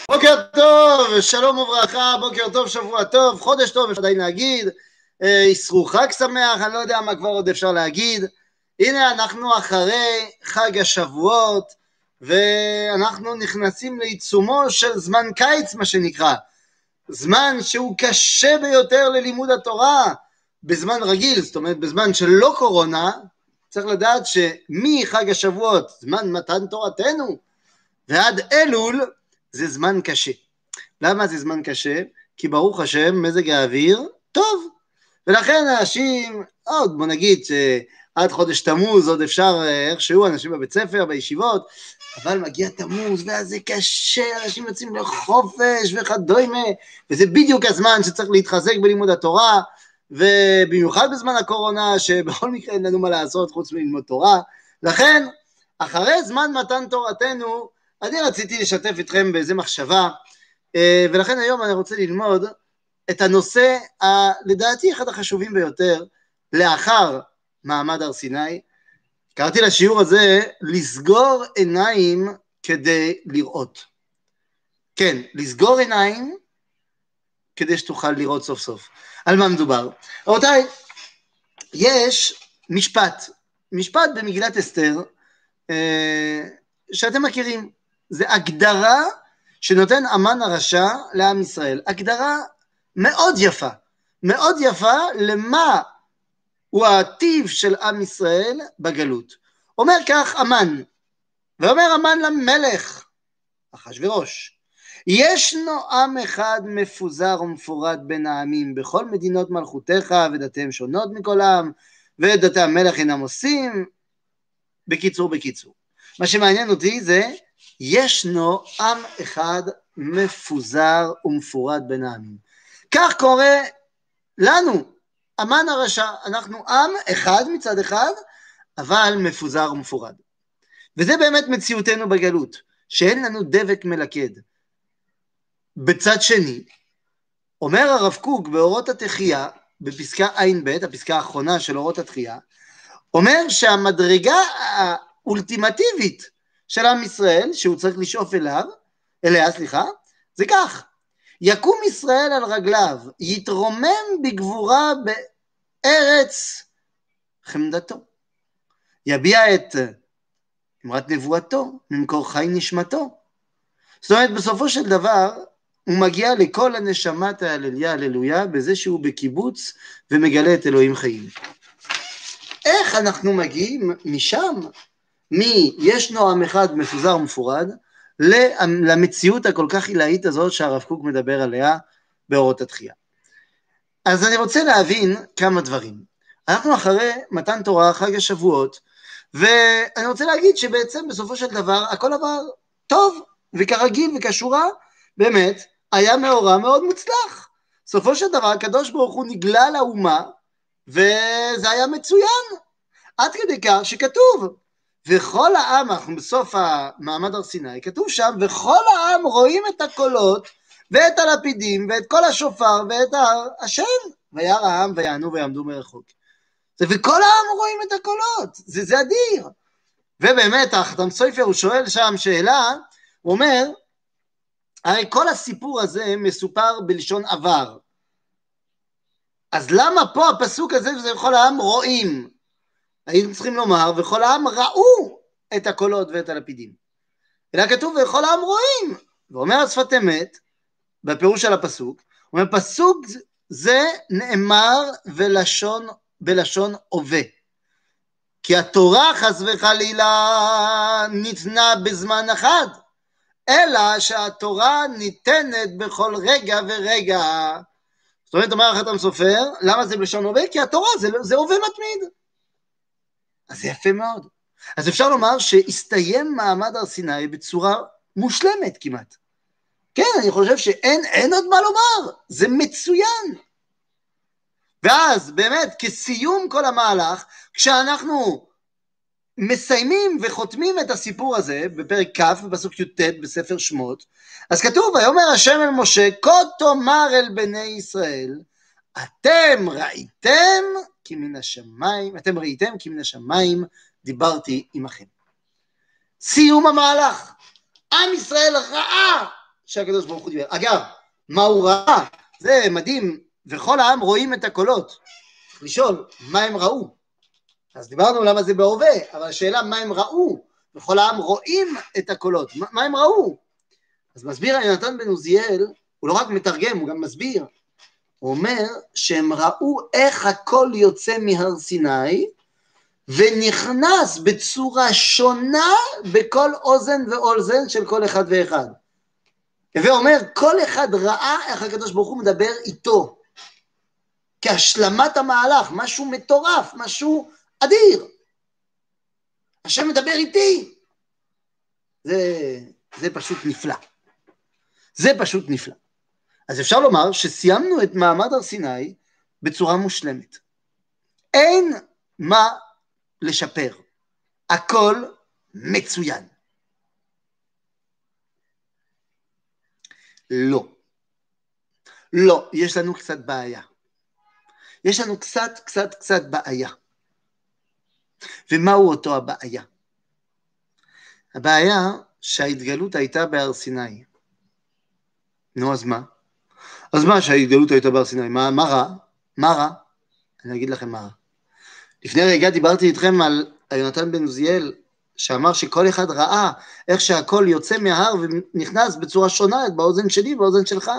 בוקר טוב, שלום וברכה, בוקר טוב, שבוע טוב, חודש טוב, אפשר עדיין להגיד, יסרו חג שמח, אני לא יודע מה כבר עוד אפשר להגיד. הנה אנחנו אחרי חג השבועות, ואנחנו נכנסים לעיצומו של זמן קיץ, מה שנקרא, זמן שהוא קשה ביותר ללימוד התורה, בזמן רגיל, זאת אומרת בזמן שלא קורונה. צריך לדעת שמחג השבועות, זמן מתן תורתנו, ועד אלול, זה זמן קשה. למה זה זמן קשה? כי ברוך השם מזג האוויר טוב, ולכן אנשים, עוד בוא נגיד שעד חודש תמוז עוד אפשר איכשהו, אנשים בבית ספר, בישיבות, אבל מגיע תמוז ואז זה קשה, אנשים יוצאים לחופש וכדומה, וזה בדיוק הזמן שצריך להתחזק בלימוד התורה, ובמיוחד בזמן הקורונה שבכל מקרה אין לנו מה לעשות חוץ מללמוד תורה. לכן אחרי זמן מתן תורתנו אני רציתי לשתף איתכם באיזה מחשבה, ולכן היום אני רוצה ללמוד את הנושא לדעתי אחד החשובים ביותר לאחר מעמד הר סיני. קראתי לשיעור הזה לסגור עיניים כדי לראות. כן, לסגור עיניים כדי שתוכל לראות סוף סוף. על מה מדובר? רבותיי, יש משפט במגילת אסתר שאתם מכירים. זה הגדרה שנותן המן הרשע לעם ישראל, הגדרה מאוד יפה למה הוא הטיב של עם ישראל בגלות. אומר כך המן, ואומר המן למלך אחשוורוש, ישנו עם אחד מפוזר ומפורד בין העמים בכל מדינות מלכותיך, ודתיהם שונות מכל עם, ודתי המלך אינם עושים. בקיצור, מה שמעניין אותי זה ישנו עם אחד מפוזר ומפורד בין העמים. כך קורה לנו, המן הרשע, אנחנו עם אחד מצד אחד, אבל מפוזר ומפורד. וזה באמת מציאותנו בגלות, שאין לנו דבק מלכד. בצד שני, אומר הרב קוק באורות התחייה, בפסקה עין ב', הפסקה האחרונה של אורות התחייה, אומר שהמדרגה האולטימטיבית של עם ישראל, שהוא צריך לשאוף אליה, זה כך, יקום ישראל על רגליו, יתרומם בגבורה בארץ חמדתו, יביע את אמרת נבואתו, ממקור חי נשמתו. זאת אומרת, בסופו של דבר, הוא מגיע לכל הנשמת ההללויה, בזה שהוא בקיבוץ ומגלה את אלוהים חיים. איך אנחנו מגיעים משם, ישנו עם אחד מפוזר ומפורד, למציאות הכל כך עילאית הזאת שהרב קוק מדבר עליה באורות התחייה. אז אני רוצה להבין כמה דברים. אנחנו אחרי מתן תורה, חג השבועות, ואני רוצה להגיד שבעצם בסופו של דבר הכל עבר טוב וכרגיל וכשורה, באמת היה מאורע מאוד מוצלח. בסופו של דבר הקדוש ברוך הוא נגלה לאומה, וזה היה מצוין, עד כדי כך שכתוב, וכל העם, אנחנו בסוף המעמד הר סיני, כתוב שם, וכל העם רואים את הקולות, ואת הלפידים, ואת כל השופר, ואת השם, וירא העם ויענו ויעמדו מרחוק. וכל העם רואים את הקולות, זה אדיר. ובאמת, החתם סופר הוא שואל שם שאלה, הוא אומר, הרי כל הסיפור הזה מסופר בלשון עבר, אז למה פה הפסוק הזה, וזה וכל העם רואים? היינו צריכים לומר, וכל העם ראו את הקולות ואת הלפידים. אלא כתוב, וכל העם רואים. ואומר השפת אמת, בפירוש של הפסוק, הוא אומר, פסוק זה נאמר בלשון הווה. כי התורה חס וחלילה ניתנה בזמן אחד, אלא שהתורה ניתנת בכל רגע ורגע. זאת אומרת, אומר החתם סופר, למה זה בלשון הווה? כי התורה זה הווה מתמיד. אז זה יפה מאוד. אז אפשר לומר שהסתיים מעמד הר סיני בצורה מושלמת כמעט. כן, אני חושב שאין עוד מה לומר, זה מצוין. ואז באמת כסיום כל המהלך, כשאנחנו מסיימים וחותמים את הסיפור הזה, בפרק כ' בפסוק י"ט בספר שמות, אז כתוב, ויאמר השם אל משה, כה תאמר אל בני ישראל, אתם ראיתם כי מן השמיים דיברתי עמכם. סיום המהלך. עם ישראל ראה שהקדוש ברוך הוא דיבר. אגב, מה הוא ראה? זה מדהים, וכל העם רואים את הקולות. צריך לשאול, מה הם ראו? אז דיברנו למה זה בהווה, אבל השאלה מה הם ראו, וכל העם רואים את הקולות, מה הם ראו? אז מסביר יונתן בן עוזיאל, הוא לא רק מתרגם, הוא גם מסביר, הוא אומר שהם ראו איך הקול יוצא מהר סיני, ונכנס בצורה שונה בכל אוזן ואוזן של כל אחד ואחד. ואומר, כל אחד ראה איך הקדוש ברוך הוא מדבר איתו, כהשלמת המהלך, משהו מטורף, משהו אדיר. השם מדבר איתי. זה פשוט נפלא. זה פשוט נפלא. אז אפשר לומר שסיימנו את מעמד הר סיני בצורה מושלמת. אין מה לשפר. הכל מצוין. לא. לא, יש לנו קצת בעיה. יש לנו קצת בעיה. ומהו אותו הבעיה? הבעיה שההתגלות הייתה בהר סיני. נו, אז מה? אז מה שההתגלות הייתה בהר סיני? מה רע? מה רע? אני אגיד לכם מה רע. לפני רגע דיברתי איתכם על יונתן בן עוזיאל, שאמר שכל אחד ראה איך שהכל יוצא מההר ונכנס בצורה שונה באוזן שלי ובאוזן שלך.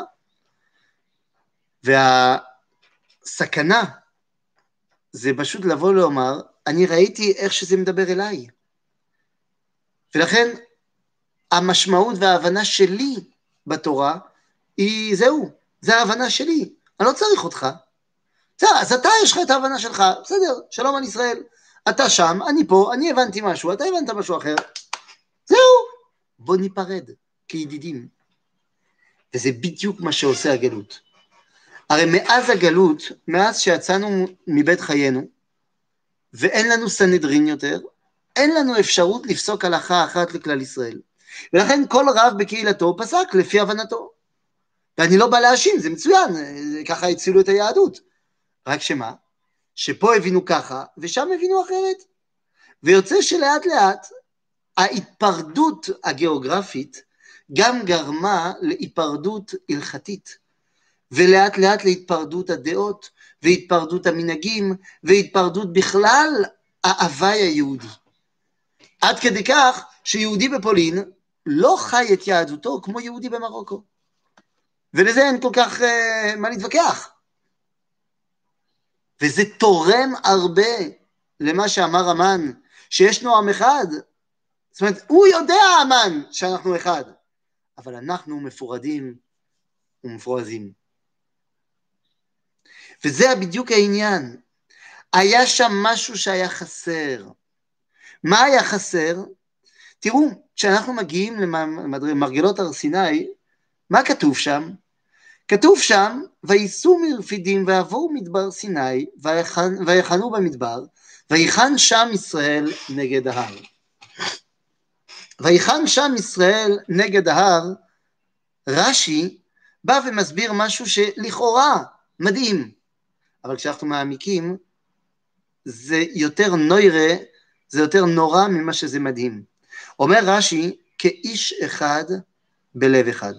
והסכנה זה פשוט לבוא לומר, אני ראיתי איך שזה מדבר אליי. ולכן המשמעות וההבנה שלי בתורה היא זהו, זה ההבנה שלי, אני לא צריך אותך. אז אתה יש לך את ההבנה שלך, בסדר, שלום על ישראל, אתה שם, אני פה, אני הבנתי משהו, אתה הבנת משהו אחר, זהו, בוא ניפרד כידידים. וזה בדיוק מה שעושה הגלות. הרי מאז הגלות, מאז שיצאנו מבית חיינו, ואין לנו סנהדרין יותר, אין לנו אפשרות לפסוק הלכה אחת לכלל ישראל. ולכן כל רב בקהילתו פסק לפי הבנתו. ואני לא בא להאשים, זה מצוין, ככה הצילו את היהדות. רק שמה? שפה הבינו ככה, ושם הבינו אחרת. ויוצא שלאט לאט, ההתפרדות הגיאוגרפית גם גרמה להיפרדות הלכתית, ולאט לאט להתפרדות הדעות, והתפרדות המנהגים, והתפרדות בכלל ההווי היהודי. עד כדי כך שיהודי בפולין לא חי את יהדותו כמו יהודי במרוקו. ולזה אין כל כך מה להתווכח. וזה תורם הרבה למה שאמר המן, שישנו עם אחד. זאת אומרת, הוא יודע המן שאנחנו אחד, אבל אנחנו מפורדים ומפורזים. וזה בדיוק העניין. היה שם משהו שהיה חסר. מה היה חסר? תראו, כשאנחנו מגיעים למרגלות הר סיני, מה כתוב שם? כתוב שם, וייסעו מרפידים ועברו מדבר סיני, ויחנו במדבר, ויחן שם ישראל נגד ההר. ויחן שם ישראל נגד ההר, רש"י בא ומסביר משהו שלכאורה מדהים, אבל כשאנחנו מעמיקים, זה יותר נוירה, זה יותר נורא ממה שזה מדהים. אומר רש"י, כאיש אחד בלב אחד.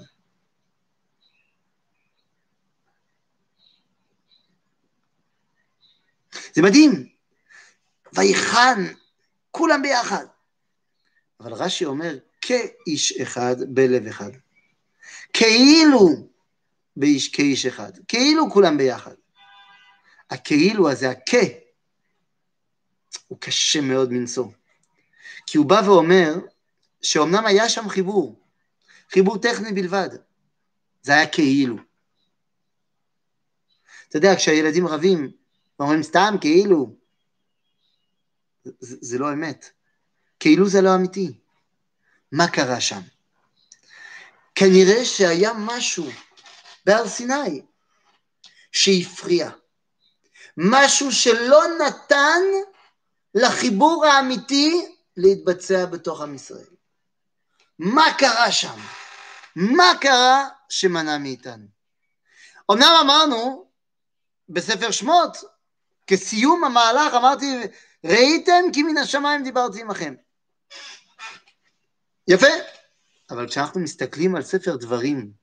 זה מדהים. ויחן, כולם ביחד. אבל רש"י אומר, כאיש אחד בלב אחד. כאילו כאיש אחד. כאילו כולם ביחד. הכאילו הזה, הוא קשה מאוד מנשוא. כי הוא בא ואומר, שאומנם היה שם חיבור טכני בלבד. זה היה כאילו. אתה יודע, כשהילדים רבים, אומרים סתם כאילו, זה לא אמת. כאילו זה לא אמיתי. מה קרה שם? כנראה שהיה משהו בהר סיני שהפריע. משהו שלא נתן לחיבור האמיתי להתבצע בתוך עם ישראל. מה קרה שם? מה קרה שמנע מאיתנו? אמנם אמרנו בספר שמות, כסיום המהלך אמרתי, ראיתם כי מן השמיים דיברתי עמכם. יפה, אבל כשאנחנו מסתכלים על ספר דברים,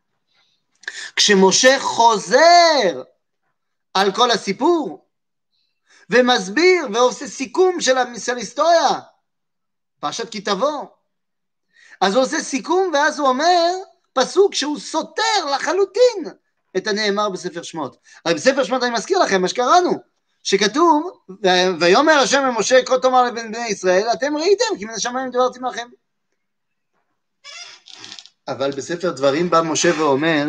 כשמשה חוזר על כל הסיפור, ומסביר ועושה סיכום של ההיסטוריה, פרשת כי תבוא, אז הוא עושה סיכום ואז הוא אומר פסוק שהוא סותר לחלוטין את הנאמר בספר שמות. הרי בספר שמות אני מזכיר לכם מה שקראנו, שכתוב ויאמר השם למשה כה תאמר לבני ישראל אתם ראיתם כי מן השמיים דיברתי לכם. אבל בספר דברים בא משה ואומר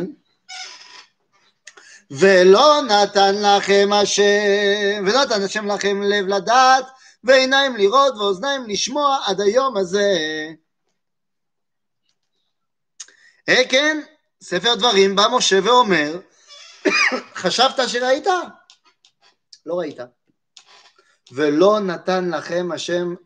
ולא נתן לכם השם, ונתן השם לכם לב לדעת ועיניים לראות ואוזניים לשמוע עד היום הזה. כן, ספר דברים בא משה ואומר חשבת שראית? לא ראית. ולא נתן לכם השם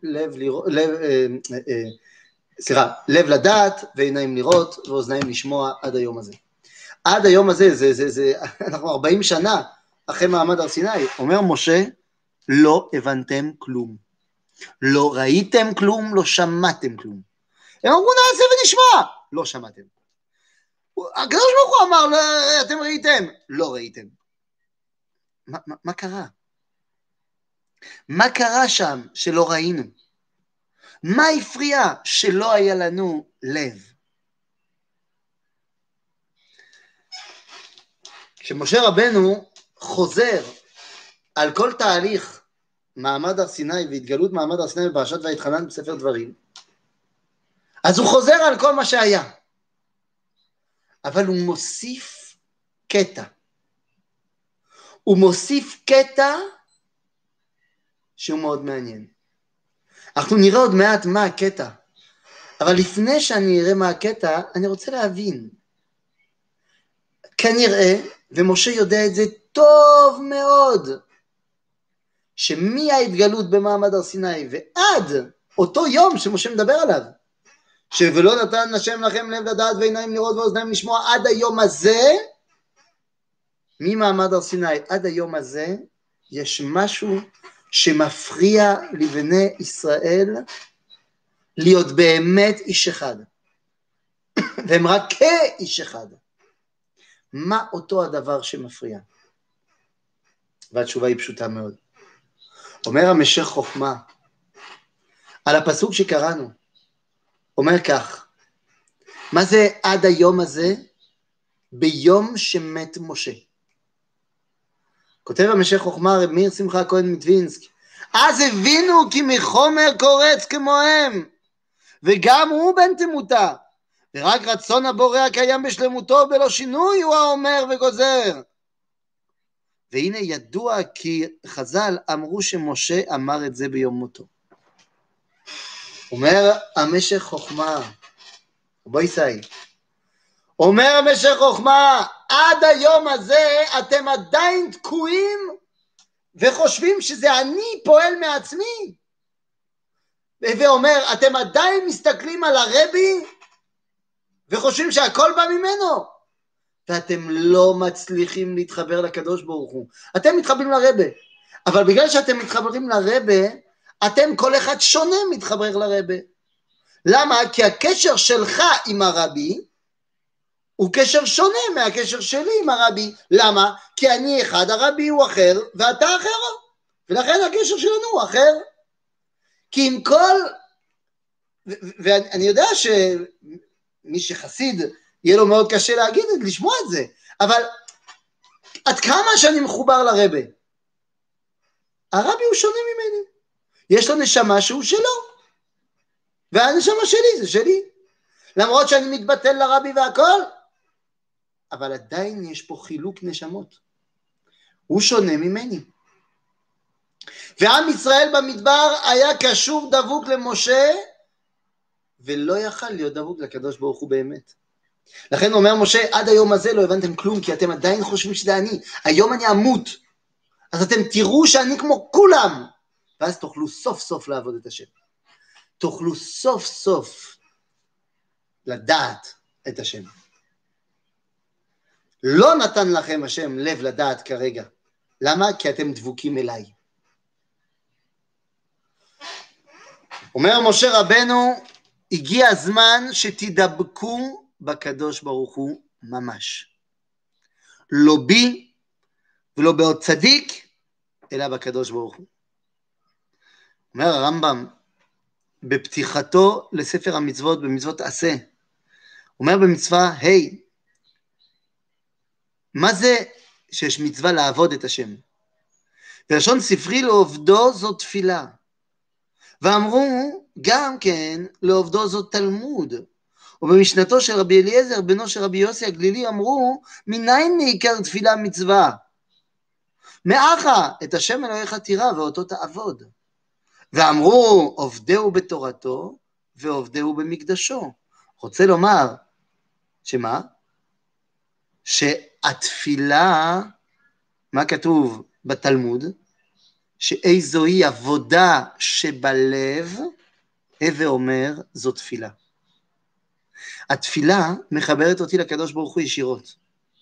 לב לדעת ועיניים לראות ואוזניים לשמוע עד היום הזה. עד היום הזה, אנחנו 40 שנה אחרי מעמד הר סיני, אומר משה, לא הבנתם כלום, לא ראיתם כלום, לא שמעתם כלום. הם אמרו נעשה ונשמע, לא שמעתם. הקדוש ברוך הוא אמר, אתם ראיתם, לא ראיתם. מה קרה? מה קרה שם שלא ראינו? מה הפריע שלא היה לנו לב? כשמשה רבנו חוזר על כל תהליך מעמד הר סיני והתגלות מעמד הר סיני בפרשת ויתחנן בספר דברים, אז הוא חוזר על כל מה שהיה, אבל הוא מוסיף קטע. הוא מוסיף קטע שהוא מאוד מעניין. אנחנו נראה עוד מעט מה הקטע, אבל לפני שאני אראה מה הקטע, אני רוצה להבין. כנראה, ומשה יודע את זה טוב מאוד, שמההתגלות במעמד הר סיני ועד אותו יום שמשה מדבר עליו, ולא נתן השם לכם לב לדעת ועיניים לראות ואוזניים לשמוע, עד היום הזה, ממעמד הר סיני עד היום הזה, יש משהו שמפריע לבני ישראל להיות באמת איש אחד, והם רק כאיש אחד. מה אותו הדבר שמפריע? והתשובה היא פשוטה מאוד. אומר המשך חוכמה על הפסוק שקראנו, אומר כך, מה זה עד היום הזה? ביום שמת משה. כותב המשך חוכמה רב מאיר שמחה כהן מטווינסק, אז הבינו כי מחומר קורץ כמוהם, וגם הוא בן תמותה, ורק רצון הבורא הקיים בשלמותו בלא שינוי הוא האומר וגוזר. והנה ידוע כי חז"ל אמרו שמשה אמר את זה ביום מותו. אומר המשך חוכמה, בואי סי, אומר המשך חוכמה, עד היום הזה אתם עדיין תקועים וחושבים שזה אני פועל מעצמי, ואומר אתם עדיין מסתכלים על הרבי וחושבים שהכל בא ממנו, ואתם לא מצליחים להתחבר לקדוש ברוך הוא. אתם מתחברים לרבי, אבל בגלל שאתם מתחברים לרבי, אתם כל אחד שונה מתחבר לרבי. למה? כי הקשר שלך עם הרבי הוא קשר שונה מהקשר שלי עם הרבי. למה? כי אני אחד, הרבי הוא אחר, ואתה אחר, ולכן הקשר שלנו הוא אחר. כי עם כל, ואני יודע שמי שחסיד יהיה לו מאוד קשה להגיד, לשמוע את זה, אבל עד כמה שאני מחובר לרבי, הרבי הוא שונה ממני, יש לו נשמה שהוא שלו, והנשמה שלי זה שלי, למרות שאני מתבטל לרבי והכל, אבל עדיין יש פה חילוק נשמות, הוא שונה ממני. ועם ישראל במדבר היה קשור דבוק למשה, ולא יכל להיות דבוק לקדוש ברוך הוא באמת. לכן אומר משה, עד היום הזה לא הבנתם כלום, כי אתם עדיין חושבים שזה אני. היום אני אמות, אז אתם תראו שאני כמו כולם, ואז תוכלו סוף סוף לעבוד את השם. תוכלו סוף סוף לדעת את השם. לא נתן לכם השם לב לדעת כרגע. למה? כי אתם דבוקים אליי. אומר משה רבנו, הגיע הזמן שתדבקו בקדוש ברוך הוא ממש. לא בי ולא בעוד צדיק, אלא בקדוש ברוך הוא. אומר הרמב"ם, בפתיחתו לספר המצוות, במצוות עשה, אומר במצווה, היי, מה זה שיש מצווה לעבוד את השם? בלשון ספרי לעובדו זו תפילה. ואמרו גם כן לעובדו זו תלמוד. ובמשנתו של רבי אליעזר בנו של רבי יוסי הגלילי אמרו, מניין מעיקר תפילה מצווה? מאחה את השם אלוהיך תירא ואותו תעבוד. ואמרו עובדהו בתורתו ועובדהו במקדשו. רוצה לומר שמה? שהתפילה, מה כתוב בתלמוד? שאיזוהי עבודה שבלב, הווה אומר, זו תפילה. התפילה מחברת אותי לקדוש ברוך הוא ישירות.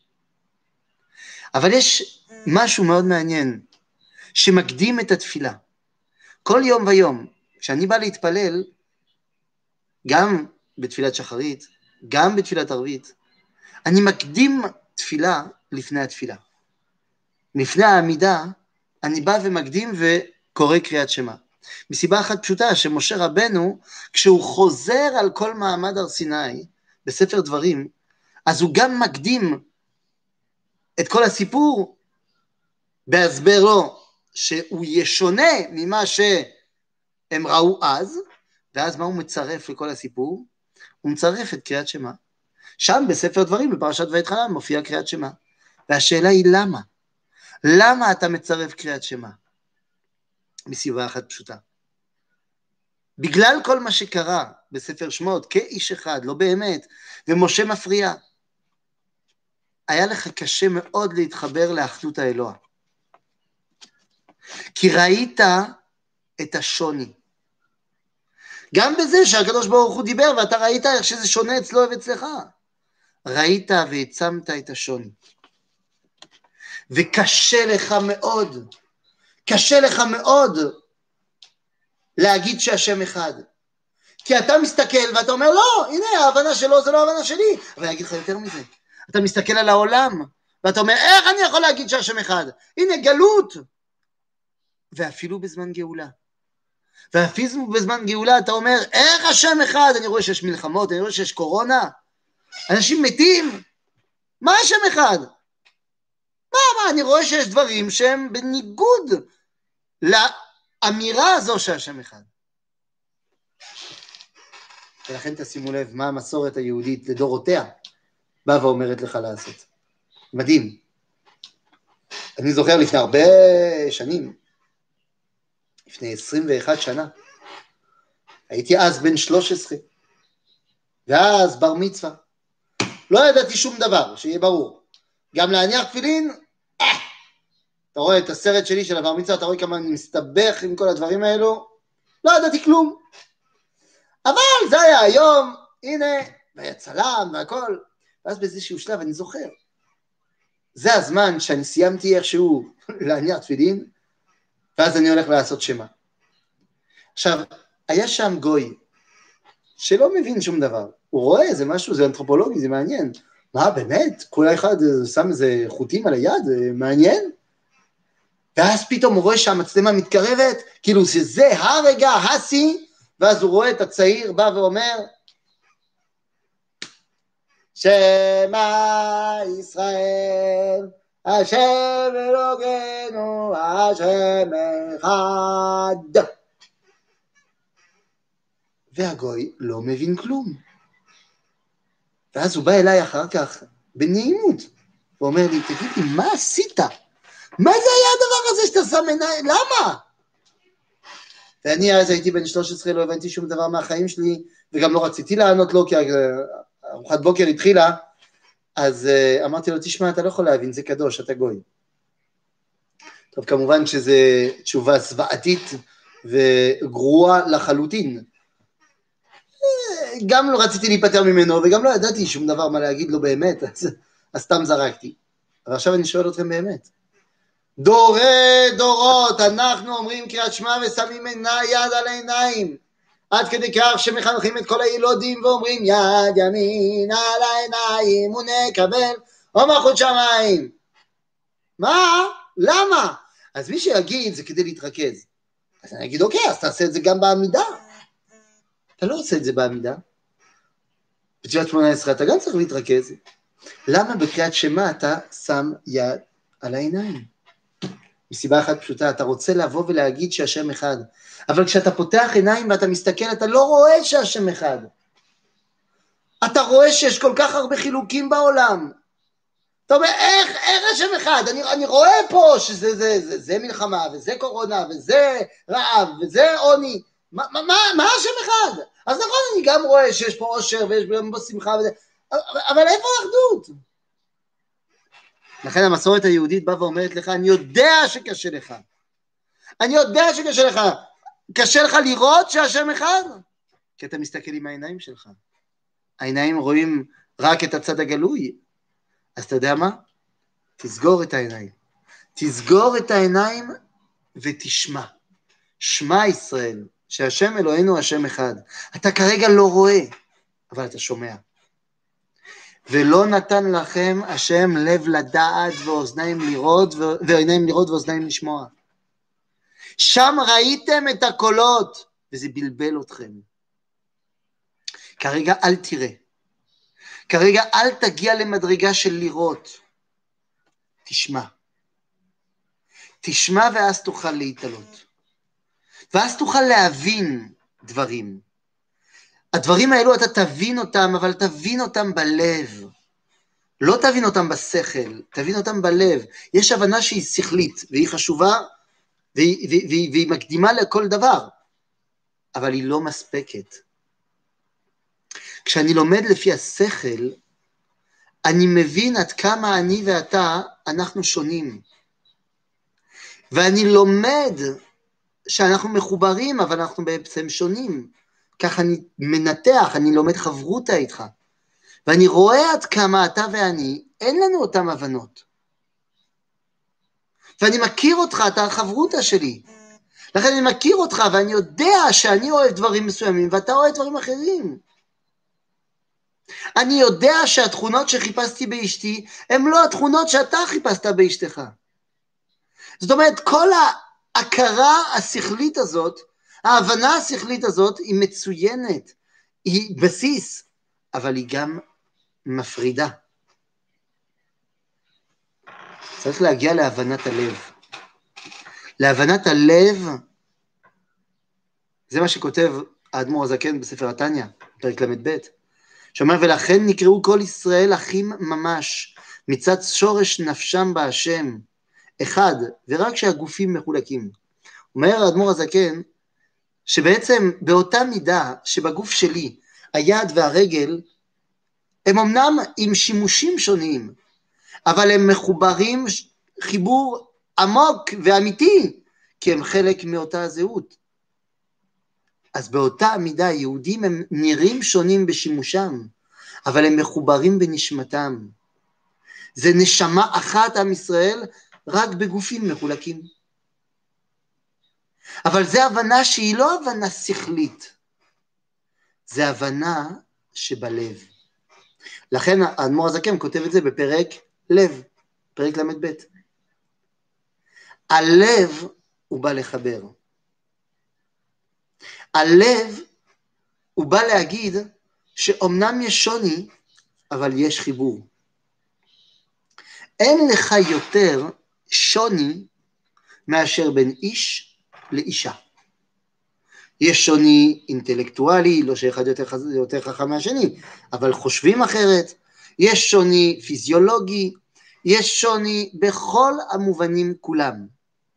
אבל יש משהו מאוד מעניין, שמקדים את התפילה. כל יום ויום, כשאני בא להתפלל, גם בתפילת שחרית, גם בתפילת ערבית, אני מקדים תפילה לפני התפילה. לפני העמידה, אני בא ומקדים וקורא קריאת שמע. מסיבה אחת פשוטה, שמשה רבנו, כשהוא חוזר על כל מעמד הר סיני, בספר דברים, אז הוא גם מקדים את כל הסיפור, בהסבר לו, שהוא ישונה ממה שהם ראו אז, ואז מה הוא מצרף לכל הסיפור? הוא מצרף את קריאת שמע. שם בספר דברים, בפרשת ויתחנן, מופיע קריאת שמע. והשאלה היא למה? למה אתה מצרף קריאת שמע? מסיבה אחת פשוטה. בגלל כל מה שקרה בספר שמות, כאיש אחד, לא באמת, ומשה מפריע, היה לך קשה מאוד להתחבר לאחדות האלוה. כי ראית את השוני. גם בזה שהקדוש ברוך הוא דיבר, ואתה ראית איך שזה שונה אצלו ואצלך. ראית והצמת את השוני. וקשה לך מאוד, קשה לך מאוד להגיד שהשם אחד. כי אתה מסתכל ואתה אומר, לא, הנה ההבנה שלו זה לא ההבנה שלי. אבל אני אגיד לך יותר מזה. אתה מסתכל על העולם, ואתה אומר, איך אני יכול להגיד שהשם אחד? הנה גלות. ואפילו בזמן גאולה. ואפילו בזמן גאולה אתה אומר, איך השם אחד? אני רואה שיש מלחמות, אני רואה שיש קורונה. אנשים מתים. מה השם אחד? מה, אני רואה שיש דברים שהם בניגוד לאמירה הזו שהשם אחד. ולכן תשימו לב מה המסורת היהודית לדורותיה באה ואומרת לך לעשות. מדהים. אני זוכר לפני הרבה שנים, לפני 21 שנה, הייתי אז בן 13, ואז בר מצווה. לא ידעתי שום דבר, שיהיה ברור. גם להניח תפילין, אתה רואה את הסרט שלי של הבר מצווה, אתה רואה כמה אני מסתבך עם כל הדברים האלו, לא ידעתי כלום. אבל זה היה היום, הנה, והיה צלם והכל, ואז באיזשהו שלב אני זוכר, זה הזמן שאני סיימתי איכשהו להניח תפילין, ואז אני הולך לעשות שמע. עכשיו, היה שם גוי, שלא מבין שום דבר, הוא רואה איזה משהו, זה אנתרופולוגי, זה מעניין, מה באמת? כל אחד שם איזה חוטים על היד, זה מעניין? ואז פתאום הוא רואה שהמצלמה מתקרבת, כאילו שזה הרגע, השיא, ואז הוא רואה את הצעיר, בא ואומר, שמע ישראל, השם אלוקינו, השם אחד. והגוי לא מבין כלום. ואז הוא בא אליי אחר כך, בנעימות, ואומר לי, תגיד לי, מה עשית? מה זה היה הדבר הזה שאתה שם עיניים? למה? ואני אז הייתי בן 13, לא הבנתי שום דבר מהחיים שלי, וגם לא רציתי לענות לו, כי ארוחת בוקר התחילה, אז אמרתי לו, תשמע, אתה לא יכול להבין, זה קדוש, אתה גוי. טוב, כמובן שזו תשובה זוועתית וגרועה לחלוטין. גם לא רציתי להיפטר ממנו, וגם לא ידעתי שום דבר מה להגיד לו באמת, אז סתם זרקתי. אבל עכשיו אני שואל אתכם באמת. דורי דורות, אנחנו אומרים קריאת שמע ושמים יד על העיניים. עד כדי כך שמחנכים את כל הילודים ואומרים יד ימין על העיניים ונקבל או מלכות שמיים. מה? למה? אז מי שיגיד זה כדי להתרכז. אז אני אגיד אוקיי, אז תעשה את זה גם בעמידה. אתה לא עושה את זה בעמידה. בתפילת 18 אתה גם צריך להתרכז. למה בקריאת שמע אתה שם יד על העיניים? מסיבה אחת פשוטה, אתה רוצה לבוא ולהגיד שהשם אחד, אבל כשאתה פותח עיניים ואתה מסתכל, אתה לא רואה שהשם אחד. אתה רואה שיש כל כך הרבה חילוקים בעולם. אתה אומר, איך השם אחד? אני רואה פה שזה מלחמה, וזה קורונה, וזה רעב, וזה עוני. מה השם אחד? אז נכון, אני גם רואה שיש פה עושר, ויש פה שמחה, וזה, אבל איפה האחדות? לכן המסורת היהודית באה ואומרת לך, אני יודע שקשה לך. אני יודע שקשה לך. קשה לך לראות שהשם אחד? כי אתה מסתכל עם העיניים שלך. העיניים רואים רק את הצד הגלוי. אז אתה יודע מה? תסגור את העיניים. תסגור את העיניים ותשמע. שמע ישראל, שהשם אלוהינו השם אחד. אתה כרגע לא רואה, אבל אתה שומע. ולא נתן לכם השם לב לדעת ואוזניים לראות, ועיניים לראות ואוזניים לשמוע. שם ראיתם את הקולות, וזה בלבל אתכם. כרגע אל תראה. כרגע אל תגיע למדרגה של לראות. תשמע. תשמע ואז תוכל להתעלות. ואז תוכל להבין דברים. הדברים האלו אתה תבין אותם, אבל תבין אותם בלב. לא תבין אותם בשכל, תבין אותם בלב. יש הבנה שהיא שכלית, והיא חשובה, והיא מקדימה לכל דבר, אבל היא לא מספקת. כשאני לומד לפי השכל, אני מבין עד כמה אני ואתה, אנחנו שונים. ואני לומד שאנחנו מחוברים, אבל אנחנו בעצם שונים. כך אני מנתח, אני לומד חברותה איתך. ואני רואה עד כמה אתה ואני, אין לנו אותם הבנות. ואני מכיר אותך, אתה החברותה שלי. לכן אני מכיר אותך, ואני יודע שאני אוהב דברים מסוימים, ואתה אוהב דברים אחרים. אני יודע שהתכונות שחיפשתי באשתי, הן לא התכונות שאתה חיפשת באשתך. זאת אומרת, כל ההכרה השכלית הזאת, ההבנה השכלית הזאת, היא מצוינת, היא בסיס, אבל היא גם מפרידה. צריך להגיע להבנת הלב. להבנת הלב, זה מה שכותב האדמו"ר הזקן בספר התניא, פרק ל"ב, שאומר, ולכן נקראו כל ישראל אחים ממש, מצד שורש נפשם בהשם, אחד, ורק שהגופים מחולקים. אומר האדמו"ר הזקן, שבעצם באותה מידה שבגוף שלי, היד והרגל, הם אמנם עם שימושים שונים, אבל הם מחוברים חיבור עמוק ואמיתי, כי הם חלק מאותה הזהות. אז באותה מידה יהודים הם נראים שונים בשימושם, אבל הם מחוברים בנשמתם. זה נשמה אחת עם ישראל, רק בגופים מחולקים. אבל זה הבנה שהיא לא הבנה שכלית, זה הבנה שבלב. לכן האדמו"ר הזקן כותב את זה בפרק לב, פרק ל"ב. הלב הוא בא לחבר. הלב הוא בא להגיד שאומנם יש שוני, אבל יש חיבור. אין לך יותר שוני מאשר בין איש לאישה. יש שוני אינטלקטואלי, לא שאחד יותר חכם מהשני, אבל חושבים אחרת. יש שוני פיזיולוגי, יש שוני בכל המובנים כולם.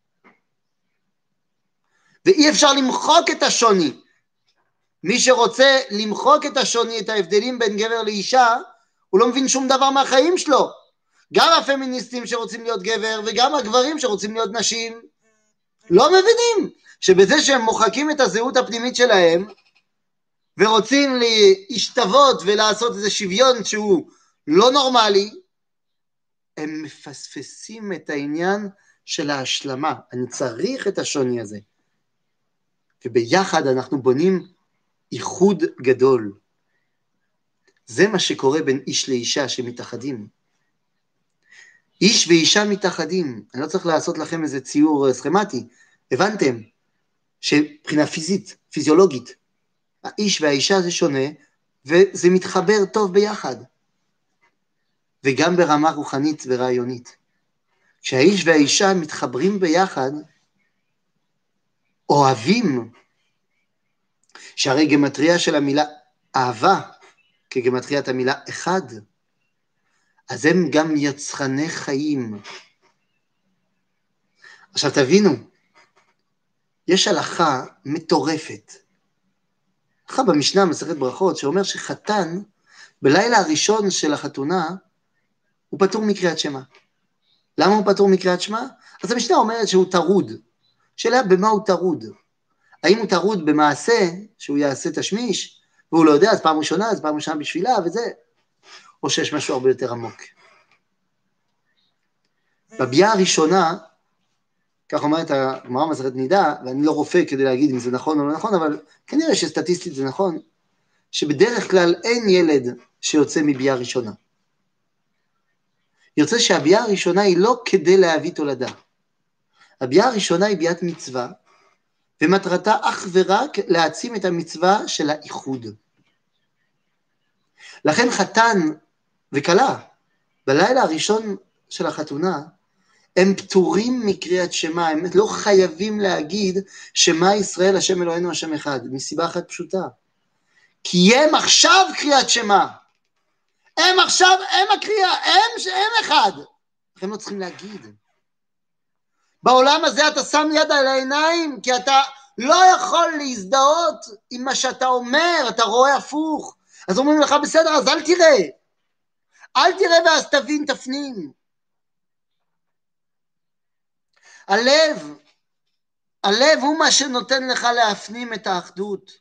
ואי אפשר למחוק את השוני. מי שרוצה למחוק את השוני, את ההבדלים בין גבר לאישה, הוא לא מבין שום דבר מהחיים שלו. גם הפמיניסטים שרוצים להיות גבר, וגם הגברים שרוצים להיות נשים, לא מבינים שבזה שהם מוחקים את הזהות הפנימית שלהם, ורוצים להשתוות ולעשות איזה שוויון שהוא לא נורמלי, הם מפספסים את העניין של ההשלמה. אני צריך את השוני הזה. וביחד אנחנו בונים איחוד גדול. זה מה שקורה בין איש לאישה שמתאחדים. איש ואישה מתאחדים. אני לא צריך לעשות לכם איזה ציור סכמטי. הבנתם שבחינה פיזית, פיזיולוגית, האיש והאישה זה שונה, וזה מתחבר טוב ביחד. וגם ברמה רוחנית ורעיונית. כשהאיש והאישה מתחברים ביחד, אוהבים, שהרי גמטריה של המילה אהבה, כגמטריית המילה אחד, אז הם גם יצחני חיים. עכשיו תבינו, יש הלכה מטורפת, הלכה במשנה מסכת ברכות, שאומר שחתן, בלילה הראשון של החתונה, הוא פטור מקריאת שמע. למה הוא פטור מקריאת שמע? אז המשנה אומרת שהוא טרוד. שאלה במה הוא טרוד? האם הוא טרוד במעשה שהוא יעשה תשמיש, והוא לא יודע, אז פעם ראשונה בשבילה וזה, או שיש משהו הרבה יותר עמוק. בביאה הראשונה, כך אומרת הגמרא מסכת נידה, ואני לא רופא כדי להגיד אם זה נכון או לא נכון, אבל כנראה שסטטיסטית זה נכון, שבדרך כלל אין ילד שיוצא מביאה ראשונה. יוצא שהביאה הראשונה היא לא כדי להביא תולדה. הביאה הראשונה היא ביאת מצווה, ומטרתה אך ורק להעצים את המצווה של האיחוד. לכן חתן וכלה, בלילה הראשון של החתונה, הם פטורים מקריאת שמע, הם לא חייבים להגיד שמע ישראל השם אלוהינו השם אחד, מסיבה אחת פשוטה. כי הם עכשיו קריאת שמע. הם עכשיו, הם הקריאה, הם אחד. הם לא צריכים להגיד. בעולם הזה אתה שם יד על העיניים, כי אתה לא יכול להזדהות עם מה שאתה אומר, אתה רואה הפוך. אז אומרים לך בסדר, אז אל תראה. אל תראה ואז תבין, תפנים. הלב הוא מה שנותן לך להפנים את האחדות.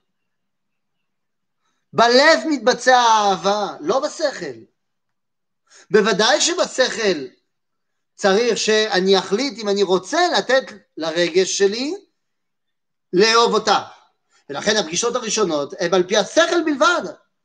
בלב מתבצע האהבה, לא בשכל. בוודאי שבשכל צריך שאני אחליט אם אני רוצה לתת לרגש שלי לאהוב אותה. ולכן הפגישות הראשונות הן על פי השכל בלבד.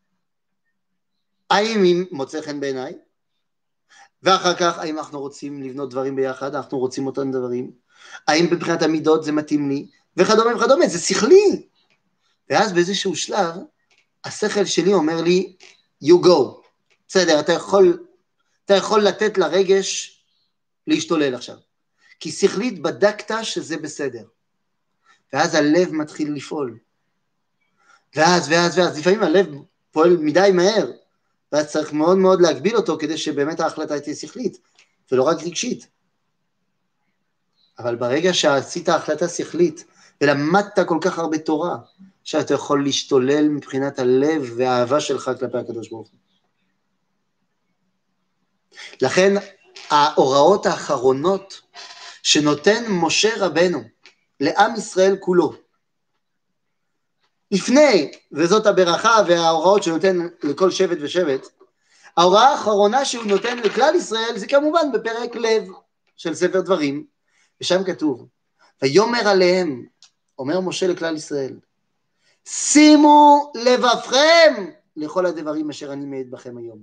האם היא מוצא חן בעיניי? ואחר כך, האם אנחנו רוצים לבנות דברים ביחד? אנחנו רוצים אותם דברים? האם מבחינת המידות זה מתאים לי? וכדומה וכדומה, זה שכלי. ואז באיזשהו שלב, השכל שלי אומר לי, you go. בסדר, אתה יכול לתת לרגש להשתולל עכשיו. כי שכלית בדקת שזה בסדר. ואז הלב מתחיל לפעול. ואז, לפעמים הלב פועל מדי מהר, ואז צריך מאוד מאוד להגביל אותו, כדי שבאמת ההחלטה תהיה שכלית, ולא רק רגשית. אבל ברגע שעשית החלטה שכלית, ולמדת כל כך הרבה תורה, שאתה יכול להשתולל מבחינת הלב והאהבה שלך כלפי הקדוש ברוך הוא. לכן ההוראות האחרונות שנותן משה רבנו לעם ישראל כולו, לפני, וזאת הברכה וההוראות שנותן לכל שבט ושבט, ההוראה האחרונה שהוא נותן לכלל ישראל זה כמובן בפרק לב של ספר דברים, ושם כתוב, ויאמר עליהם, אומר משה לכלל ישראל, שימו לבבכם לכל הדברים אשר אני מעיד בכם היום.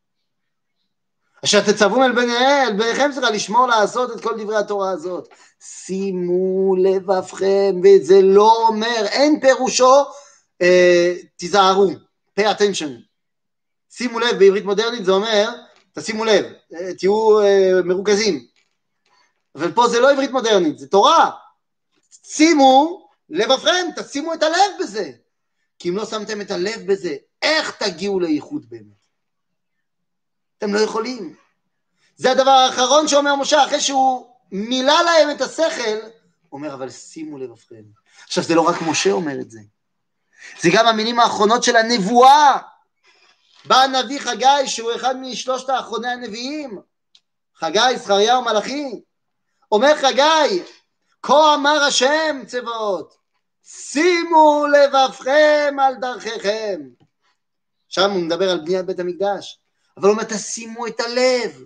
אשר תצוון על בניכם צריכה לשמור לעשות את כל דברי התורה הזאת. שימו לבבכם, וזה לא אומר, אין פירושו, תיזהרו, pay attention. שימו לב בעברית מודרנית זה אומר, תשימו לב, תהיו מרוכזים. אבל פה זה לא עברית מודרנית, זה תורה. שימו לבבכם, תשימו את הלב בזה. כי אם לא שמתם את הלב בזה, איך תגיעו לייחוד באמת? אתם לא יכולים. זה הדבר האחרון שאומר משה, אחרי שהוא מילא להם את השכל, אומר, אבל שימו לבבכם. עכשיו, זה לא רק משה אומר את זה. זה גם המילים האחרונות של הנבואה. בא הנביא חגי, שהוא אחד משלושת האחרוני הנביאים. חגי, זכריה ומלאכי. אומר חגי, כה אמר השם צבאות, שימו לבבכם על דרכיכם. שם הוא מדבר על בניית בית המקדש. אבל הוא אומר, תשימו את הלב.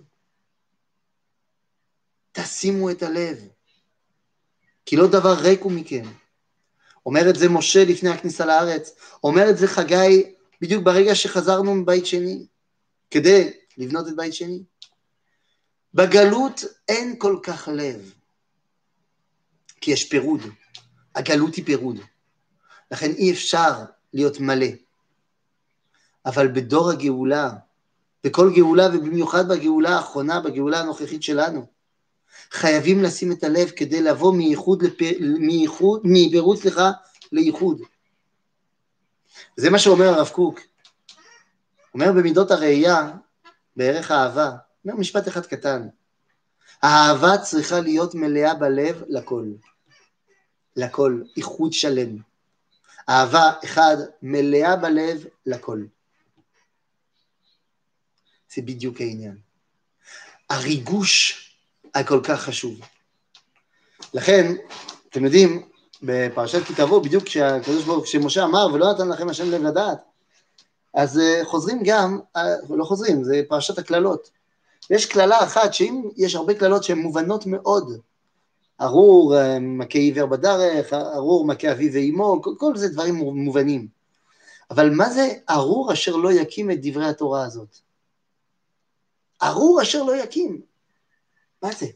תשימו את הלב. כי לא דבר ריק הוא מכם. אומר את זה משה לפני הכניסה לארץ, אומר את זה חגי בדיוק ברגע שחזרנו מבית שני, כדי לבנות את בית שני. בגלות אין כל כך לב, כי יש פירוד, הגלות היא פירוד, לכן אי אפשר להיות מלא. אבל בדור הגאולה, בכל גאולה ובמיוחד בגאולה האחרונה, בגאולה הנוכחית שלנו, חייבים לשים את הלב כדי לבוא מפירוד לייחוד. זה מה שאומר הרב קוק. אומר במידות הראייה, בערך האהבה, אומר משפט אחד קטן, האהבה צריכה להיות מלאה בלב לכל. לכל, איחוד שלם. אהבה אחד מלאה בלב לכל. זה בדיוק העניין. הריגוש הכל כך חשוב. לכן, אתם יודעים, בפרשת כי תבוא, בדיוק כשמשה אמר, ולא נתן לכם השם לב לדעת, אז חוזרים גם, לא חוזרים, זה פרשת הכללות. יש כללה אחת, שאם יש הרבה כללות שהן מובנות מאוד, ארור מכה עיוור בדרך, ארור מכה אביו ואימו, כל זה דברים מובנים. אבל מה זה ארור אשר לא יקים את דברי התורה הזאת? ארור אשר לא יקים. מה זה?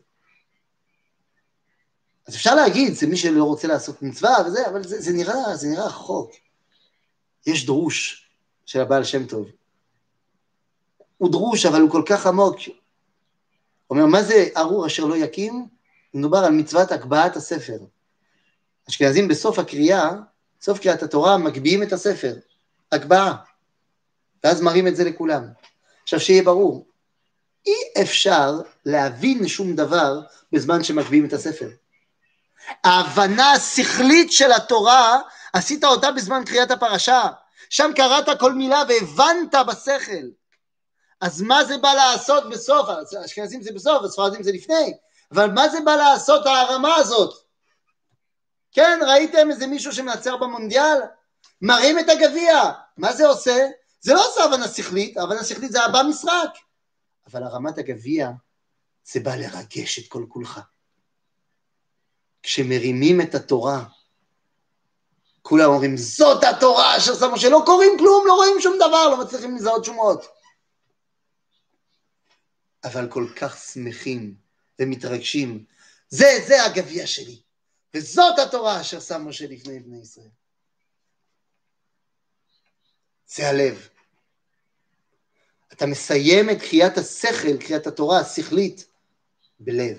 אז אפשר להגיד, זה מי שלא רוצה לעשות מצווה וזה, אבל זה נראה חוק. יש דרוש של הבעל שם טוב. הוא דרוש, אבל הוא כל כך עמוק. הוא אומר, מה זה ארור אשר לא יקים? מדובר על מצוות הקבעת הספר. אשכנזים בסוף הקריאה, סוף קריאת התורה, מגביהים את הספר. הקבעה. ואז מראים את זה לכולם. עכשיו שיהיה ברור, אי אפשר להבין שום דבר בזמן שמגביהים את הספר. ההבנה השכלית של התורה, עשית אותה בזמן קריאת הפרשה. שם קראת כל מילה והבנת בשכל. אז מה זה בא לעשות בסוף? אשכנזים זה בסוף, הספרדים זה לפני. אבל מה זה בא לעשות הרמה הזאת? כן, ראיתם איזה מישהו שמנצח במונדיאל? מראים את הגביע. מה זה עושה? זה לא עושה הבנה שכלית, הבנה שכלית זה הבא משחק. אבל הרמת הגביע, זה בא לרגש את כל כולך. כשמרימים את התורה, כולם אומרים, זאת התורה אשר שמו, שלא קוראים כלום, לא רואים שום דבר, לא מצליחים לזהות שומות. אבל כל כך שמחים ומתרגשים, זה הגביע שלי, וזאת התורה אשר שם משה לפני בני ישראל. זה הלב. אתה מסיים את קריאת השכל, קריאת התורה השכלית, בלב.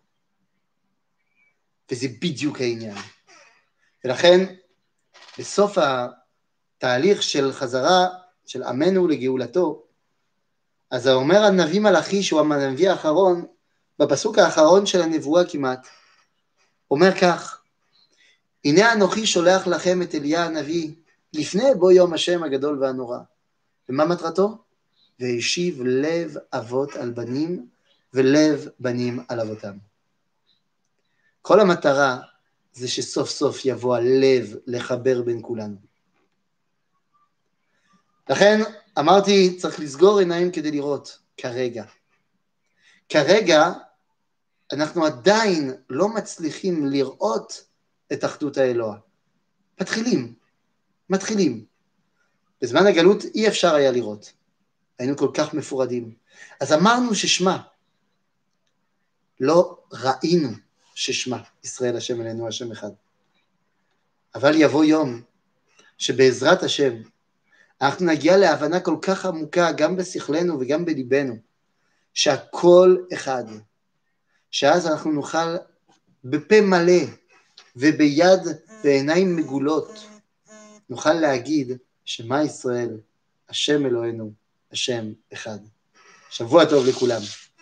וזה בדיוק העניין. ולכן, בסוף התהליך של חזרה של עמנו לגאולתו, אז אומר הנביא מלאכי, שהוא הנביא האחרון, בפסוק האחרון של הנבואה כמעט, אומר כך, הנה אנוכי שולח לכם את אליה הנביא, לפני בוא יום השם הגדול והנורא. ומה מטרתו? והשיב לב אבות על בנים, ולב בנים על אבותם. כל המטרה זה שסוף סוף יבוא הלב לחבר בין כולנו. לכן אמרתי, צריך לסגור עיניים כדי לראות, כרגע. כרגע אנחנו עדיין לא מצליחים לראות את אחדות האלוה. מתחילים. בזמן הגלות אי אפשר היה לראות. היינו כל כך מפורדים. אז אמרנו ששמה. לא ראינו ששמה. ישראל השם אלינו השם אחד. אבל יבוא יום שבעזרת השם אנחנו נגיע להבנה כל כך עמוקה גם בשכלנו וגם בליבנו, שהכל אחד. שאז אנחנו נוכל בפה מלא וביד בעיניים מגולות, נוכל להגיד שמה ישראל, השם אלוהינו, השם אחד. שבוע טוב לכולם.